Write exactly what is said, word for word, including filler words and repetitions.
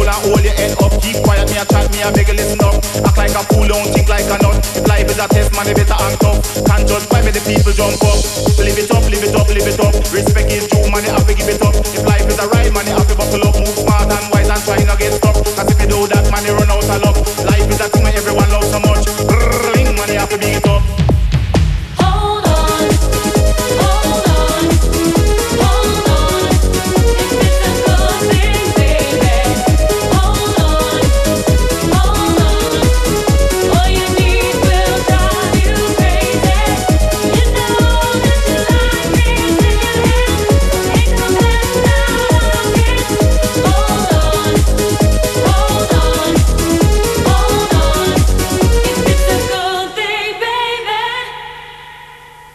and hold your head up. Keep quiet, me a chat, me a beg you listen up. Act like a fool, don't think like a nut. If life is a test, man, you better act up. Can't judge by me, the people jump up. Live it up, live it up, live it up. Respect is due, man, you have to give it up. If life is a ride, man, you have to buckle up. Move smart and wise and try not get stuck.